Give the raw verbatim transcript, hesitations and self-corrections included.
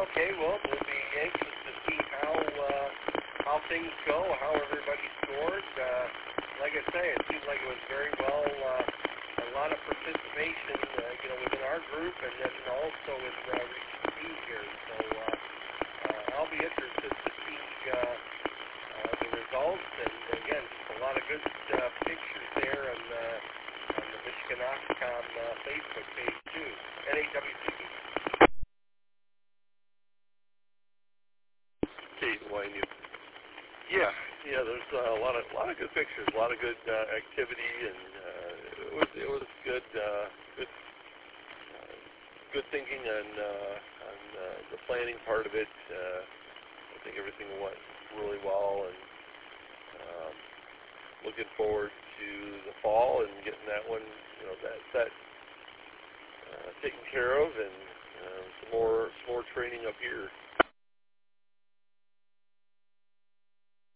Okay, well, we'll be anxious to see how uh, how things go, how everybody scored. Uh, like I say, it seemed like it was very well, uh, a lot of participation, uh, you know, within our group, and then also in uh, Region B here. So uh, uh, I'll be interested to see uh, uh, the results, and again, just a lot of good uh, pictures there on, uh, on the Michigan Oxcom uh, Facebook page too. N A W C B. Kate Wayne. Yeah, yeah. There's uh, a lot of a lot of good pictures, a lot of good uh, activity, and uh, it was it was good uh, good uh, good thinking on uh, on uh, the planning part of it. Uh, I think everything went really well, and um, looking forward to the fall and getting that one, you know, that that uh, taken care of, and uh, some more some more training up here.